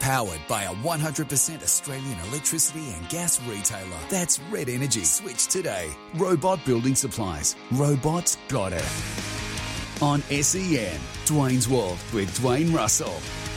Powered by a 100% Australian electricity and gas retailer. That's Red Energy. Switch today. Robot Building Supplies. Robots got it. On SEN, Dwayne's World with Dwayne Russell.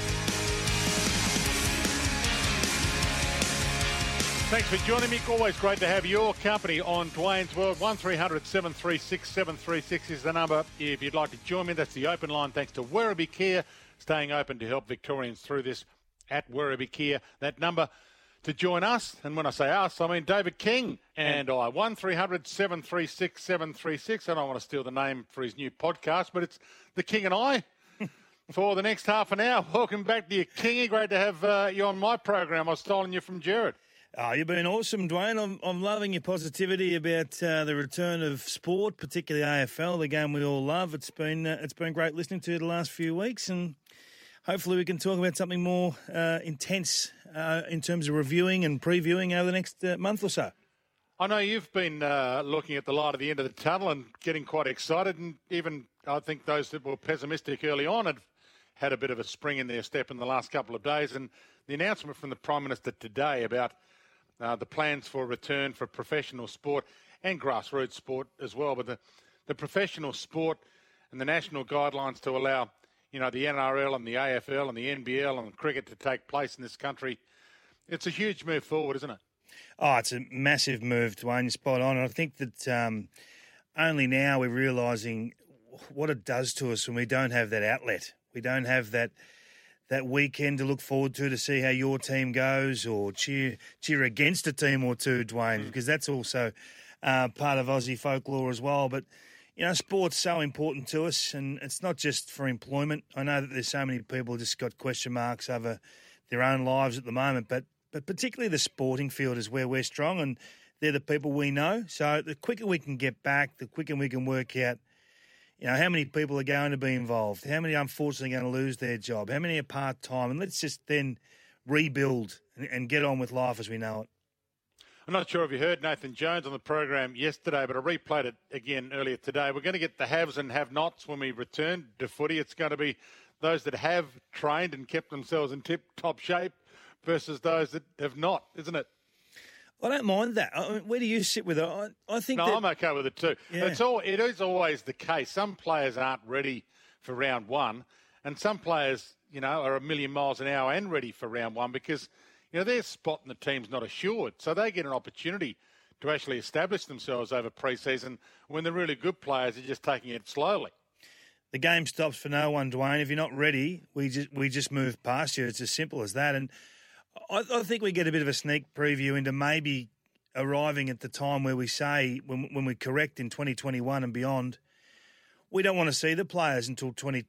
Thanks for joining me. Always great to have your company on Dwayne's World. 1300 736 736 is the number if you'd like to join me. That's the open line thanks to Werribee Kia, staying open to help Victorians through this at Werribee Kia. That number to join us, and when I say us, I mean David King and I. 1300 736 736. I don't want to steal the name for his new podcast, but it's The King and I for the next half an hour. Welcome back to you, Kingy. Great to have you on my program. I've stolen you from Jared. Oh, you've been awesome, Dwayne. I'm loving your positivity about the return of sport, particularly AFL, the game we all love. It's been great listening to you the last few weeks, and hopefully we can talk about something more intense in terms of reviewing and previewing over the next month or so. I know you've been looking at the light at the end of the tunnel and getting quite excited, and even I think those that were pessimistic early on had a bit of a spring in their step in the last couple of days. And the announcement from the Prime Minister today about the plans for a return for professional sport and grassroots sport as well, but the professional sport and the national guidelines to allow, the NRL and the AFL and the NBL and cricket to take place in this country, it's a huge move forward, isn't it? Oh, it's a massive move, Dwayne. You're spot on. And I think that only now we're realising what it does to us when we don't have that outlet. We don't have that weekend to look forward to see how your team goes, or cheer against a team or two, Dwayne, because that's also part of Aussie folklore as well. But, sport's so important to us, and it's not just for employment. I know that there's so many people just got question marks over their own lives at the moment, but particularly the sporting field is where we're strong, and they're the people we know. So the quicker we can get back, the quicker we can work out how many people are going to be involved, how many unfortunately are going to lose their job, how many are part-time, and let's just then rebuild and get on with life as we know it. I'm not sure if you heard Nathan Jones on the program yesterday, but I replayed it again earlier today. We're going to get the haves and have-nots when we return to footy. It's going to be those that have trained and kept themselves in tip-top shape versus those that have not, isn't it? I don't mind that. I mean, where do you sit with it? I think I'm okay with it too. Yeah. It is always the case. Some players aren't ready for round one, and some players, are a million miles an hour and ready for round one because, their spot in the team's not assured. So they get an opportunity to actually establish themselves over pre-season when the really good players are just taking it slowly. The game stops for no one, Dwayne. If you're not ready, we just move past you. It's as simple as that. And I think we get a bit of a sneak preview into maybe arriving at the time where we say, when we correct in 2021 and beyond, we don't want to see the players until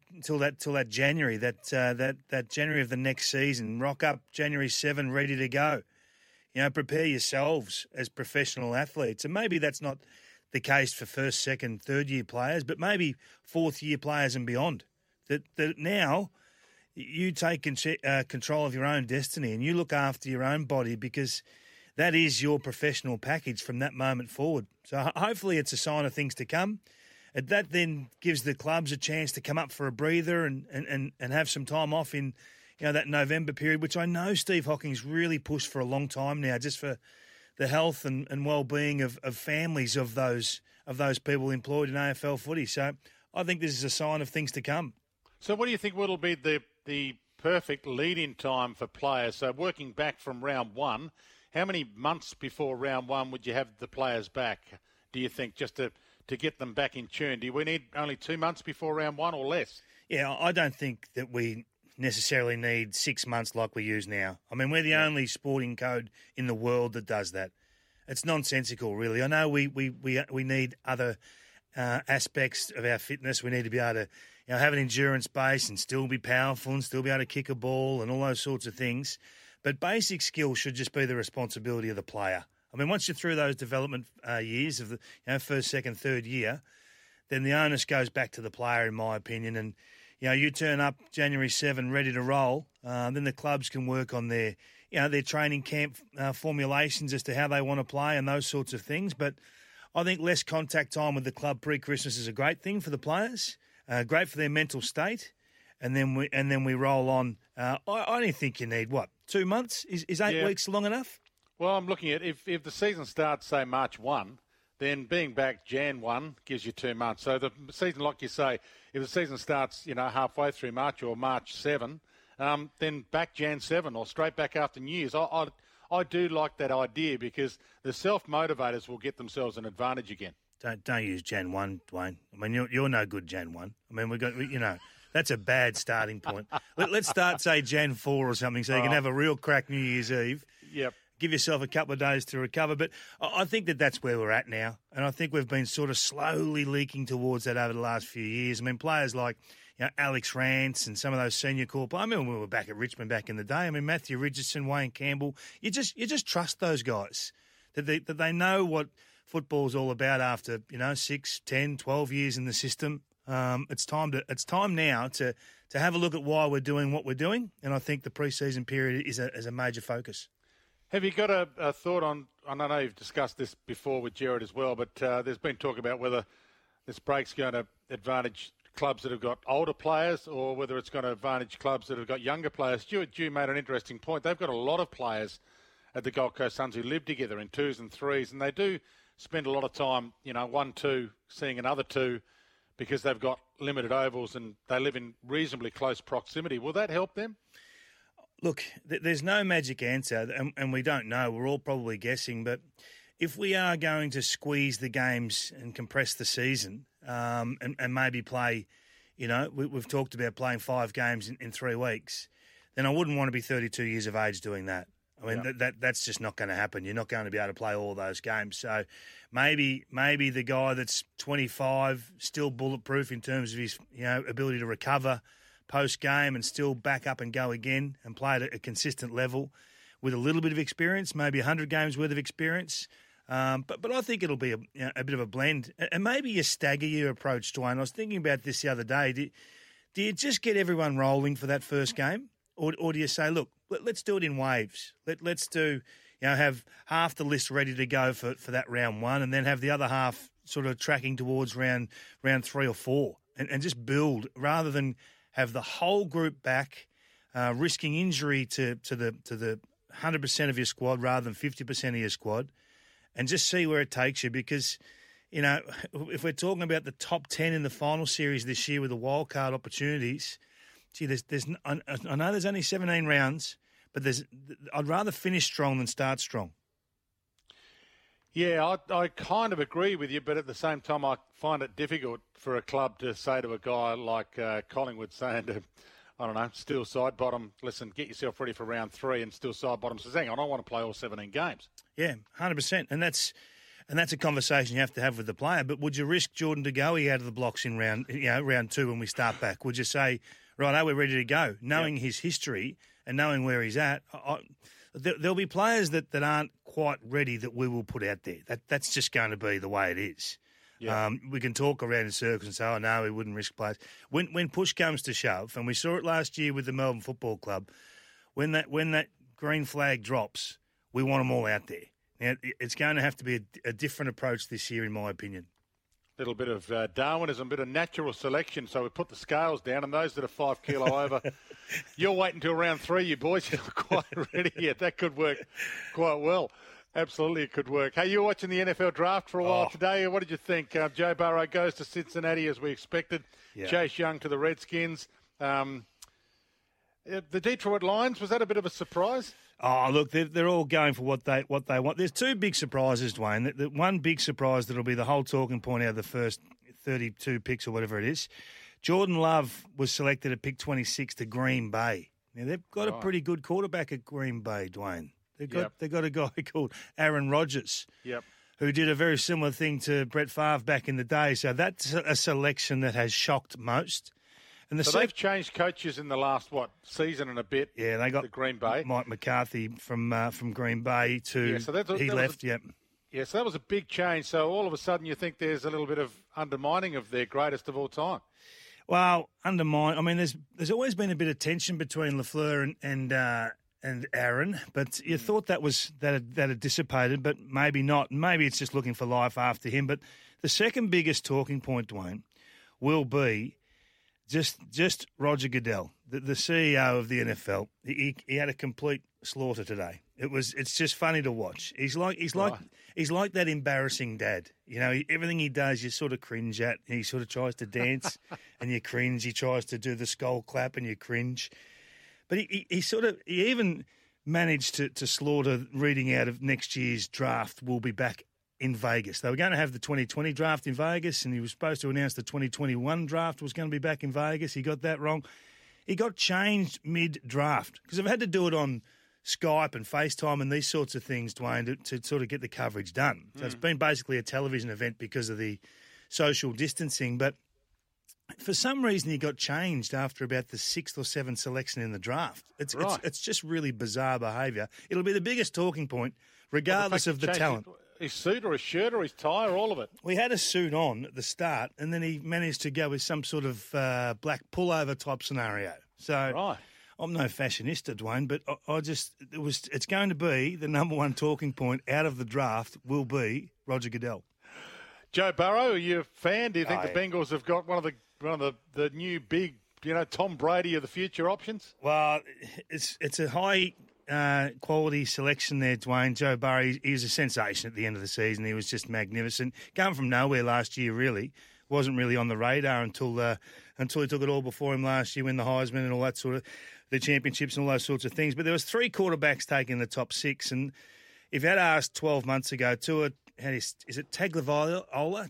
that January, that January of the next season. Rock up January 7, ready to go. Prepare yourselves as professional athletes. And maybe that's not the case for first, second, third year players, but maybe fourth year players and beyond. That now you take control of your own destiny and you look after your own body, because that is your professional package from that moment forward. So hopefully it's a sign of things to come. That then gives the clubs a chance to come up for a breather and have some time off in that November period, which I know Steve Hocking's really pushed for a long time now, just for the health and well-being of families of those people employed in AFL footy. So I think this is a sign of things to come. So what do you think will be the perfect lead-in time for players? So working back from round one, how many months before round one would you have the players back, do you think, just to get them back in tune? Do we need only 2 months before round one or less? Yeah, I don't think that we necessarily need 6 months like we use now. I mean, we're the only sporting code in the world that does that. It's nonsensical, really. I know we need other aspects of our fitness. We need to be able to have an endurance base and still be powerful and still be able to kick a ball and all those sorts of things. But basic skills should just be the responsibility of the player. I mean, once you're through those development years of the first, second, third year, then the onus goes back to the player, in my opinion. And you turn up January 7 ready to roll, then the clubs can work on their training camp formulations as to how they want to play and those sorts of things. But I think less contact time with the club pre-Christmas is a great thing for the players, great for their mental state, and then we roll on. I only think you need, 2 months? Is 8 weeks long enough? Well, I'm looking at if the season starts, say, March 1, then being back Jan 1 gives you 2 months. So the season, like you say, if the season starts, halfway through March or March 7, then back Jan 7 or straight back after New Year's. I do like that idea because the self-motivators will get themselves an advantage again. Don't use Jan 1, Dwayne. I mean, you're no good Jan 1. I mean, that's a bad starting point. Let's start, say, Jan 4 or something so you can have a real crack New Year's Eve. Yep. Give yourself a couple of days to recover. But I think that's where we're at now. And I think we've been sort of slowly leaking towards that over the last few years. I mean, players like Alex Rance and some of those senior core players. I remember when we were back at Richmond back in the day. I mean, Matthew Richardson, Wayne Campbell. You just trust those guys that they know what football's all about after 6, 10, 12 years in the system. It's time now to have a look at why we're doing what we're doing, and I think the pre-season period is a major focus. Have you got a thought on? I know you've discussed this before with Jared as well, but there's been talk about whether this break's going to advantage clubs that have got older players or whether it's going to advantage clubs that have got younger players. Stuart Dew made an interesting point. They've got a lot of players at the Gold Coast Suns who live together in 2s and 3s, and they do spend a lot of time, 1-2, seeing another 2 because they've got limited ovals and they live in reasonably close proximity. Will that help them? Look, there's no magic answer, and we don't know. We're all probably guessing. But if we are going to squeeze the games and compress the season and maybe play, we've talked about playing 5 games in 3 weeks, then I wouldn't want to be 32 years of age doing that. I mean, that's just not going to happen. You're not going to be able to play all those games. So maybe the guy that's 25, still bulletproof in terms of his ability to recover post-game and still back up and go again and play at a consistent level with a little bit of experience, maybe 100 games worth of experience. But I think it'll be a bit of a blend. And maybe you stagger your approach, Dwayne. I was thinking about this the other day. Do you just get everyone rolling for that first game? Or do you say, look, let's do it in waves. Let's do, have half the list ready to go for that round 1 and then have the other half sort of tracking towards round 3 or 4 and just build rather than have the whole group back, risking injury to the 100% of your squad rather than 50% of your squad, and just see where it takes you. Because, if we're talking about the top 10 in the final series this year with the wildcard opportunities, I know there's only 17 rounds, but I'd rather finish strong than start strong. Yeah, I kind of agree with you, but at the same time, I find it difficult for a club to say to a guy like Collingwood saying to, I don't know, Steele Sidebottom, listen, get yourself ready for round 3, and Steele Sidebottom says, hang on, I want to play all 17 games. Yeah, 100%, and that's a conversation you have to have with the player. But would you risk Jordan De Goey out of the blocks in round 2 when we start back? Would you say, right, we're ready to go, knowing his history and knowing where he's at? There'll be players that aren't quite ready that we will put out there. That's just going to be the way it is. Yeah. We can talk around in circles and say, oh, no, we wouldn't risk players. When push comes to shove, and we saw it last year with the Melbourne Football Club, when that green flag drops, we want them all out there. Now, it's going to have to be a different approach this year, in my opinion. Little bit of Darwinism, a bit of natural selection. So we put the scales down, and those that are 5 kilo over, you're waiting until round 3, you boys. You're not quite ready yet. That could work quite well. Absolutely, it could work. Hey, you were watching the NFL draft for a while today. What did you think? Joe Burrow goes to Cincinnati as we expected. Yeah. Chase Young to the Redskins. The Detroit Lions, was that a bit of a surprise? Oh, look, they're all going for what they want. There's 2 big surprises, Dwayne. The one big surprise that'll be the whole talking point out of the first 32 picks or whatever it is. Jordan Love was selected at pick 26 to Green Bay. Now, they've got a pretty good quarterback at Green Bay, Dwayne. They've got a guy called Aaron Rodgers, who did a very similar thing to Brett Favre back in the day. So that's a selection that has shocked most. And they've changed coaches in the last, season and a bit? Yeah, they got Green Bay. Mike McCarthy from Green Bay to he left, Yeah, so that was a big change. So all of a sudden you think there's a little bit of undermining of their greatest of all time. Well, I mean, there's always been a bit of tension between LaFleur and Aaron, but you thought that had dissipated, but maybe not. Maybe it's just looking for life after him. But the second biggest talking point, Dwayne, will be Just Roger Goodell, the CEO of the NFL. He had a complete slaughter today. It's just funny to watch. He's like that embarrassing dad. You know, everything he does, you sort of cringe at. He sort of tries to dance, and you cringe. He tries to do the skull clap, and you cringe. But he even managed to slaughter reading out of next year's draft. Will be back in Vegas. They were going to have the 2020 draft in Vegas, and he was supposed to announce the 2021 draft was going to be back in Vegas. He got that wrong. He got changed mid-draft because I've had to do it on Skype and FaceTime and these sorts of things, Dwayne, to sort of get the coverage done. So it's been basically a television event because of the social distancing. But for some reason, he got changed after about the 6th or 7th selection in the draft. It's just really bizarre behaviour. It'll be the biggest talking point, regardless of the talent. His suit or his shirt or his tie or all of it? We had a suit on at the start, and then he managed to go with some sort of black pullover type scenario. So right. I'm no fashionista, Dwayne, but it's going to be the number one talking point out of the draft will be Roger Goodell. Joe Burrow, are you a fan? Do you think the Bengals have got one of the new big, Tom Brady of the future options? Well, it's a high quality selection there, Dwayne. Joe Burrow, he was a sensation at the end of the season. He was just magnificent. Came from nowhere last year, really. Wasn't really on the radar until he took it all before him last year, win the Heisman and all that sort of, the championships and all those sorts of things. But there was 3 quarterbacks taking the top 6, and if you had asked 12 months ago, Tua, is it Tagovailoa,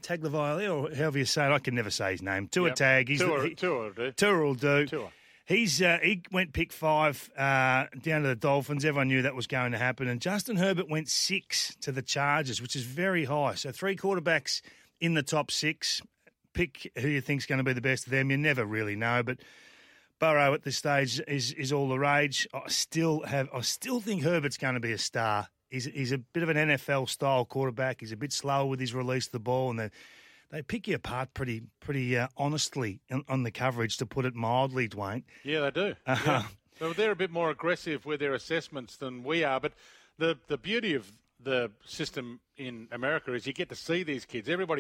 or however you say it? I can never say his name. Tua Tag. Tua will do. Tua. He went pick 5 down to the Dolphins. Everyone knew that was going to happen. And Justin Herbert went 6 to the Chargers, which is very high. So 3 quarterbacks in the top 6. Pick who you think's going to be the best of them. You never really know. But Burrow at this stage is all the rage. I still think Herbert's going to be a star. He's a bit of an NFL-style quarterback. He's a bit slower with his release of the ball, and they pick you apart pretty honestly on the coverage, to put it mildly, Dwayne. Yeah, they do. Yeah. So they're a bit more aggressive with their assessments than we are. But the beauty of the system in America is you get to see these kids. Everybody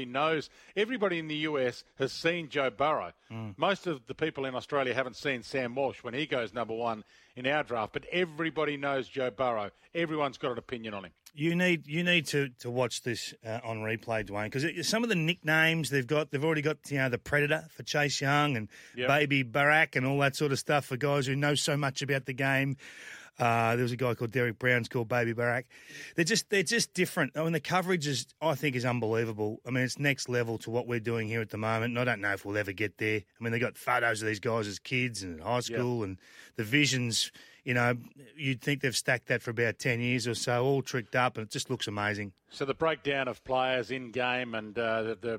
in the US has seen Joe Burrow. Most of the people in Australia haven't seen Sam Walsh when he goes number 1 in our draft, but everybody knows Joe Burrow. Everyone's got an opinion on him. You need to watch this on replay, Dwayne, because some of the nicknames they've already got, the Predator for Chase Young and Baby Barack and all that sort of stuff for guys who know so much about the game. There was a guy called Derek Brown's called Baby Barack. They're just different. I mean, the coverage I think is unbelievable. I mean, it's next level to what we're doing here at the moment, and I don't know if we'll ever get there. I mean, they got photos of these guys as kids and high school, and the visions. You'd think they've stacked that for about 10 years or so, all tricked up, and it just looks amazing. So the breakdown of players in game and the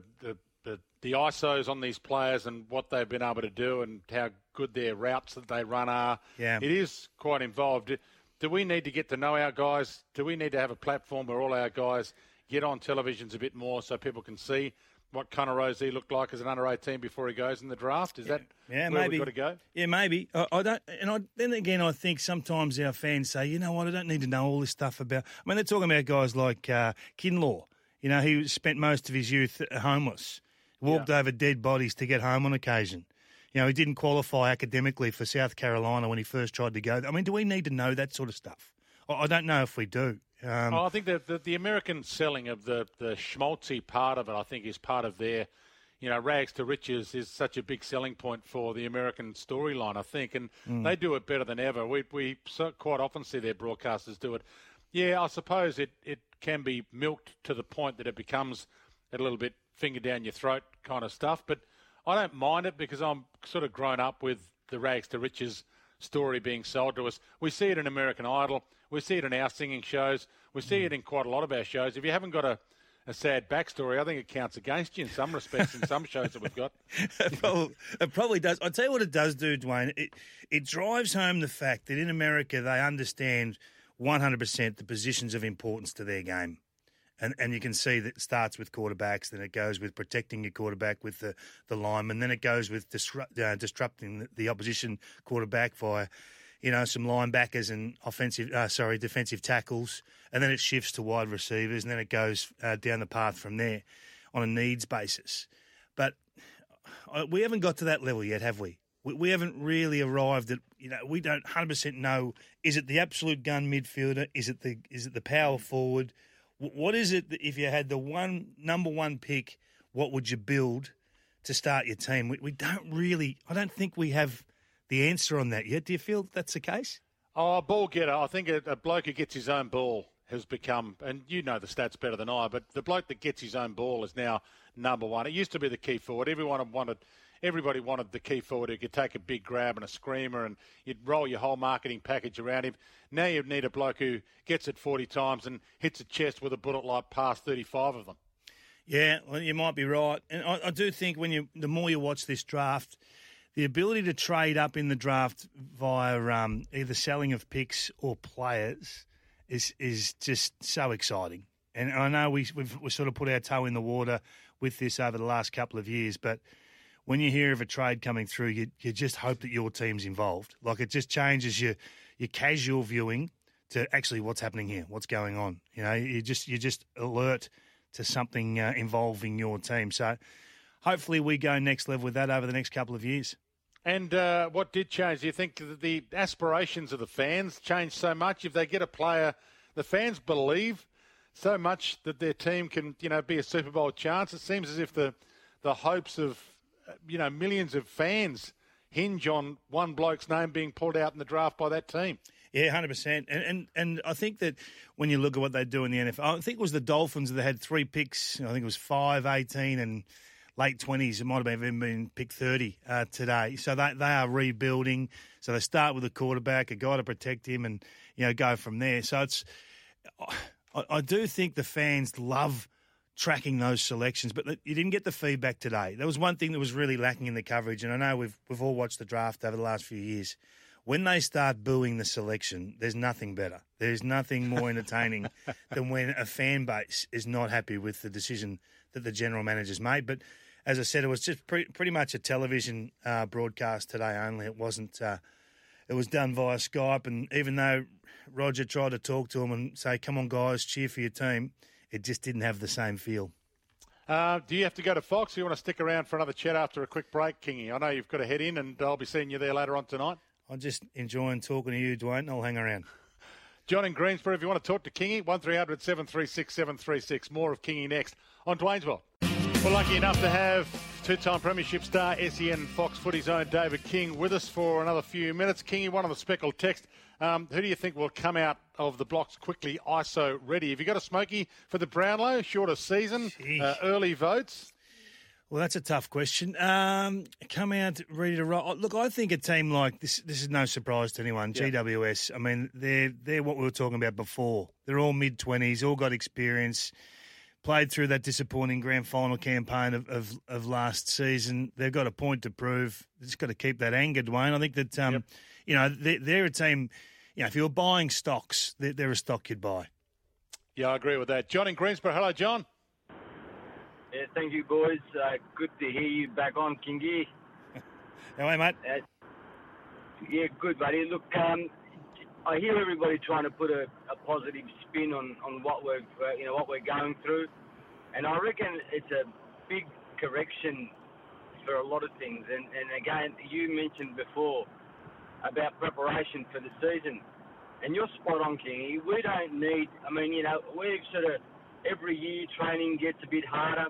ISOs on these players and what they've been able to do and how good their routes that they run are. Yeah. It is quite involved. Do we need to get to know our guys? Do we need to have a platform where all our guys get on televisions a bit more so people can see what Connor Rozee looked like as an under-18 before he goes in the draft? Is that where maybe we've got to go? Yeah, maybe. I don't. And then again, I think sometimes our fans say, you know what, I don't need to know all this stuff about. I mean, they're talking about guys like Kinlaw. He spent most of his youth homeless. Walked over dead bodies to get home on occasion. He didn't qualify academically for South Carolina when he first tried to go. I mean, do we need to know that sort of stuff? I don't know if we do. I think that the American selling of the schmaltzy part of it, I think, is part of their, rags to riches is such a big selling point for the American storyline, I think, and they do it better than ever. We quite often see their broadcasters do it. Yeah, I suppose it can be milked to the point that it becomes a little bit finger down your throat kind of stuff, but I don't mind it because I'm sort of grown up with the rags to riches story being sold to us. We see it in American Idol. We see it in our singing shows. We see it in quite a lot of our shows. If you haven't got a sad backstory, I think it counts against you in some respects in some shows that we've got. It probably does. I'll tell you what it does do, Dwayne. It drives home the fact that in America they understand 100% the positions of importance to their game. And you can see that it starts with quarterbacks, then it goes with protecting your quarterback with the lineman, then it goes with disrupting the opposition quarterback via, some linebackers and defensive tackles, and then it shifts to wide receivers, and then it goes down the path from there on a needs basis. But we haven't got to that level yet, have we? We haven't really arrived at, we don't 100% know, is it the absolute gun midfielder? Is it the power forward? What is it that if you had the number one pick, what would you build to start your team? We don't really, I don't think we have the answer on that yet. Do you feel that's the case? Oh, ball getter. I think a bloke who gets his own ball has become, and you know the stats better than I, but the bloke that gets his own ball is now number one. It used to be the key forward. Everybody wanted the key forward who could take a big grab and a screamer, and you'd roll your whole marketing package around him. Now you need a bloke who gets it 40 times and hits a chest with a bullet like past 35 of them. Yeah, well, you might be right. And I do think the more you watch this draft, the ability to trade up in the draft via either selling of picks or players is just so exciting. And I know we've sort of put our toe in the water with this over the last couple of years, but when you hear of a trade coming through, you just hope that your team's involved. Like, it just changes your casual viewing to actually what's happening here, what's going on. You're just alert to something involving your team. So hopefully we go next level with that over the next couple of years. And what did change? Do you think the aspirations of the fans changed so much? If they get a player, the fans believe so much that their team can, be a Super Bowl chance. It seems as if the hopes of millions of fans hinge on one bloke's name being pulled out in the draft by that team. Yeah, 100%. And I think that when you look at what they do in the NFL, I think it was the Dolphins that had 3 picks. I think it was 5, 18 and late 20s. It might have even been pick 30 today. So they are rebuilding. So they start with a quarterback, a guy to protect him, and, go from there. So I do think the fans love tracking those selections, but you didn't get the feedback today. There was one thing that was really lacking in the coverage, and I know we've all watched the draft over the last few years. When they start booing the selection, there's nothing better. There's nothing more entertaining than when a fan base is not happy with the decision that the general manager's made. But as I said, it was just pretty much a television broadcast today only. It wasn't. It was done via Skype, and even though Roger tried to talk to him and say, "Come on, guys, cheer for your team," it just didn't have the same feel. Do you have to go to Fox, or you want to stick around for another chat after a quick break, Kingy? I know you've got to head in, and I'll be seeing you there later on tonight. I'm just enjoying talking to you, Dwayne. I'll hang around. John in Greensboro, if you want to talk to Kingy, 1300 736 736. More of Kingy next on Dwayne's World. We're lucky enough to have two-time premiership star, SEN Fox Footy's own David King, with us for another few minutes. Kingy, one of the speckled text. Who do you think will come out of the blocks quickly ISO ready? Have you got a smoky for the Brownlow? Shorter season, early votes? Well, that's a tough question. Come out ready to roll. Look, I think a team like this is no surprise to anyone. Yeah. GWS, I mean, they're what we were talking about before. They're all mid-20s, all got experience, played through that disappointing grand final campaign of last season. They've got a point to prove. They've just got to keep that anger, Dwayne. I think that, they're a team, if you were buying stocks, they're a stock you'd buy. Yeah, I agree with that. John in Greensboro. Hello, John. Yeah, thank you, boys. Good to hear you back on, Kingy. How are you, mate? Yeah, good, buddy. Look, I hear everybody trying to put a positive spin on what we're going through, and I reckon it's a big correction for a lot of things. And again, you mentioned before about preparation for the season, and you're spot on, Kingy. We don't need. We've sort of every year training gets a bit harder.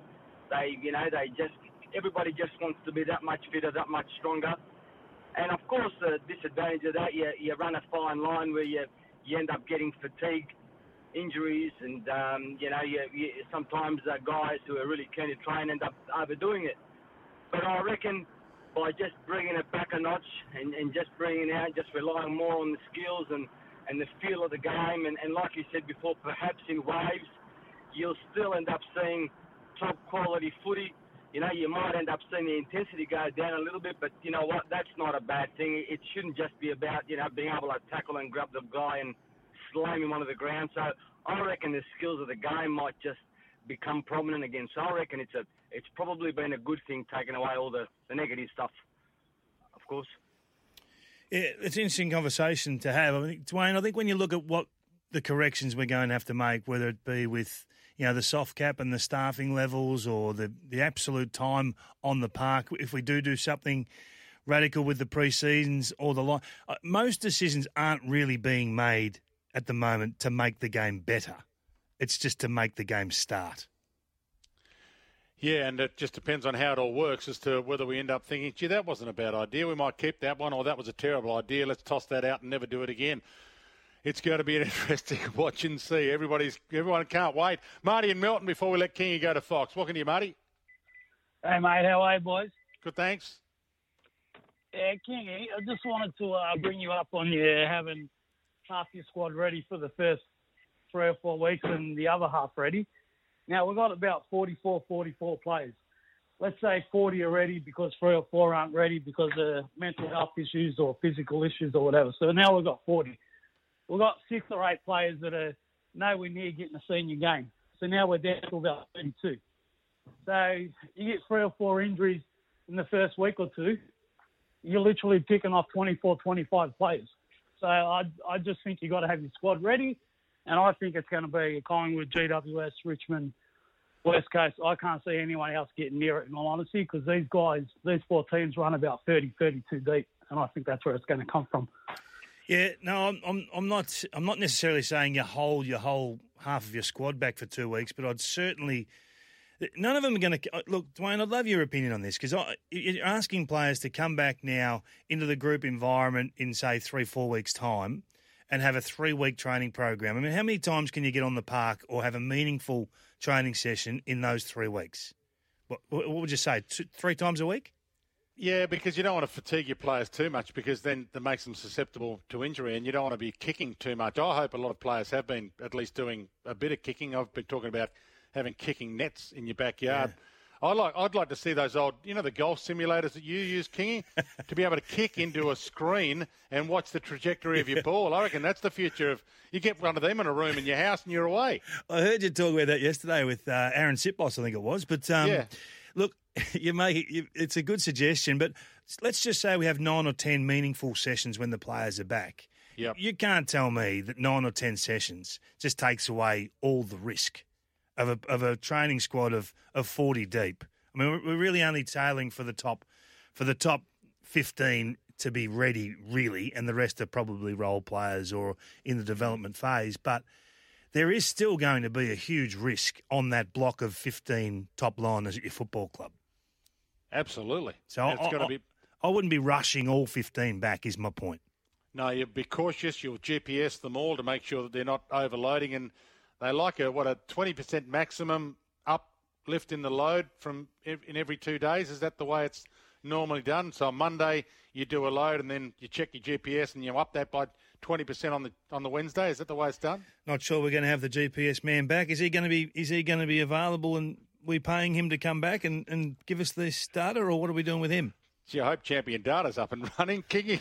Everybody just wants to be that much fitter, that much stronger. And of course, the disadvantage of that, you run a fine line where you end up getting fatigue, injuries, and you sometimes guys who are really keen to train end up overdoing it. But I reckon by just bringing it back a notch and just bringing out, just relying more on the skills and the feel of the game, and like you said before, perhaps in waves, you'll still end up seeing top quality footy. You might end up seeing the intensity go down a little bit, but you know what? That's not a bad thing. It shouldn't just be about, being able to tackle and grab the guy and slam him onto the ground. So I reckon the skills of the game might just become prominent again. So I reckon it's probably been a good thing, taking away all the negative stuff, of course. Yeah, it's an interesting conversation to have. Dwayne, I think when you look at what the corrections we're going to have to make, whether it be with, the soft cap and the staffing levels or the absolute time on the park, if we do something radical with the pre-seasons or the like. Most decisions aren't really being made at the moment to make the game better. It's just to make the game start. Yeah, and it just depends on how it all works as to whether we end up thinking, gee, that wasn't a bad idea. We might keep that one, or that was a terrible idea. Let's toss that out and never do it again. It's going to be an interesting watch and see. Everyone can't wait. Marty and Melton, before we let Kingy go to Fox. Welcome to you, Marty. Hey, mate. How are you, boys? Good, thanks. Yeah, Kingy, I just wanted to bring you up on you having half your squad ready for the first 3 or 4 weeks and the other half ready. Now, we've got about 44 players. Let's say 40 are ready because 3 or 4 aren't ready because of mental health issues or physical issues or whatever. So now we've got 40. We've got 6 or 8 players that are nowhere near getting a senior game. So now we're down to about 32. So you get 3 or 4 injuries in the first week or two, you're literally picking off 24, 25 players. So I just think you've got to have your squad ready, and I think it's going to be Collingwood, GWS, Richmond, West Coast. I can't see anyone else getting near it, in all honesty, because these 4 teams run about 30, 32 deep, and I think that's where it's going to come from. Yeah, no, I'm not necessarily saying you hold your whole half of your squad back for 2 weeks, but I'd certainly. None of them are going to look, Dwayne. I'd love your opinion on this because you're asking players to come back now into the group environment in say 3-4 weeks' time and have a 3-week training program. I mean, how many times can you get on the park or have a meaningful training session in those 3 weeks? What would you say? 3 times a week? Yeah, because you don't want to fatigue your players too much because then that makes them susceptible to injury and you don't want to be kicking too much. I hope a lot of players have been at least doing a bit of kicking. I've been talking about having kicking nets in your backyard. Yeah. I'd like to see those old, the golf simulators that you use, Kingy, to be able to kick into a screen and watch the trajectory of your ball. I reckon that's the future of, you get one of them in a room in your house and you're away. I heard you talk about that yesterday with Aaron Sitbos, I think it was. But look, it's a good suggestion, but let's just say we have 9 or 10 meaningful sessions when the players are back. Yep. You can't tell me that 9 or 10 sessions just takes away all the risk of a training squad of 40 deep. I mean, we're really only tailing for the top 15 to be ready, really, and the rest are probably role players or in the development phase. But there is still going to be a huge risk on that block of 15 top liners at your football club. Absolutely. So I wouldn't be rushing all 15 back, is my point. No, you'll be cautious. You'll GPS them all to make sure that they're not overloading. And they like a 20% maximum uplift in the load in every 2 days. Is that the way it's normally done? So on Monday you do a load and then you check your GPS and you up that by 20% on the Wednesday. Is that the way it's done? Not sure we're going to have the GPS man back. Is he going to be available and we paying him to come back and give us this data, or what are we doing with him? Gee, I hope Champion Data's up and running. Kingy,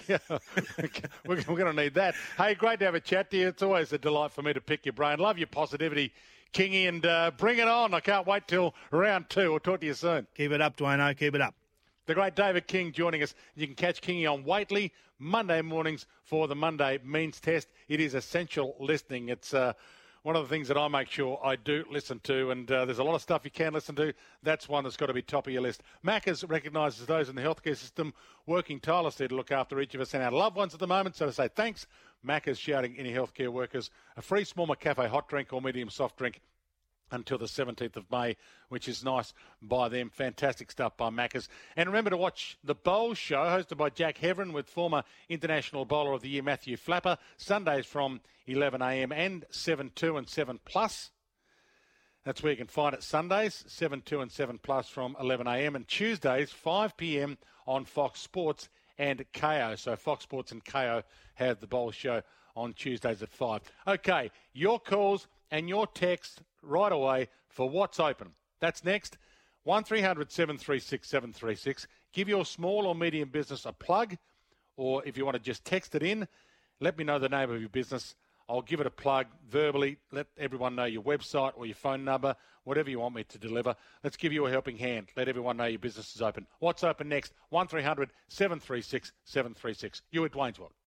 we're going to need that. Hey, great to have a chat to you. It's always a delight for me to pick your brain. Love your positivity, Kingy, and bring it on. I can't wait till round 2. We'll talk to you soon. Keep it up, Dwayne. Keep it up. The great David King joining us. You can catch Kingy on Waitley Monday mornings for the Monday means test. It is essential listening. It's one of the things that I make sure I do listen to, and there's a lot of stuff you can listen to. That's one that's got to be top of your list. Macca's recognises those in the healthcare system working tirelessly to look after each of us and our loved ones at the moment. So to say thanks, Macca's shouting any healthcare workers a free small McCafe hot drink or medium soft drink until the 17th of May, which is nice by them. Fantastic stuff by Macca's. And remember to watch The Bowl Show, hosted by Jack Heverin with former International Bowler of the Year Matthew Flapper, Sundays from 11 a.m. and 7-2 and 7+. That's where you can find it Sundays, 7-2 and 7+ from 11 a.m. and Tuesdays, 5 p.m. on Fox Sports and KO. So Fox Sports and KO have The Bowl Show on Tuesdays at 5. Okay, your calls and your text right away for What's Open. That's next. 1300 736 736. Give your small or medium business a plug, or if you want to just text it in, let me know the name of your business. I'll give it a plug verbally. Let everyone know your website or your phone number, whatever you want me to deliver. Let's give you a helping hand. Let everyone know your business is open. What's open next? 1300 736 736. You at Dwayne's World.